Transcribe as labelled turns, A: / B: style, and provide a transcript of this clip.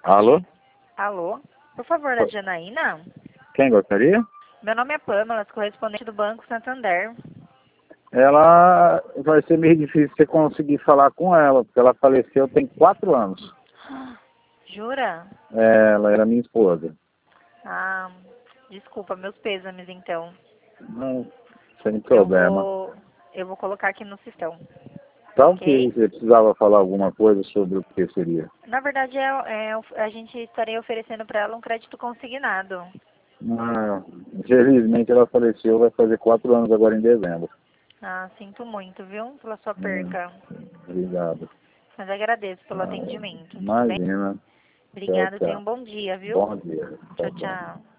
A: Alô?
B: Alô? Por favor, a Janaína?
A: Quem gostaria?
B: Meu nome é Pamela, correspondente do Banco Santander.
A: Ela vai ser meio difícil você conseguir falar com ela, porque ela faleceu tem 4 anos.
B: Jura?
A: Ela era minha esposa.
B: Ah, desculpa, meus pêsames então.
A: Não, sem
B: Eu
A: problema.
B: vou colocar aqui no sistema.
A: Então,
B: Ok?
A: que você precisava falar alguma coisa sobre o que seria?
B: Na verdade, a gente estaria oferecendo para ela um crédito consignado.
A: Ah, infelizmente ela faleceu, vai fazer 4 anos agora em dezembro.
B: Ah, sinto muito, viu, pela sua perca.
A: Obrigado.
B: Mas agradeço pelo atendimento, tudo bem?
A: Imagina. Tchau,
B: Obrigada, tenha um
A: tchau.
B: bom dia, viu?
A: Bom dia.
B: Tchau,
A: Tchau, tchau.
B: tchau.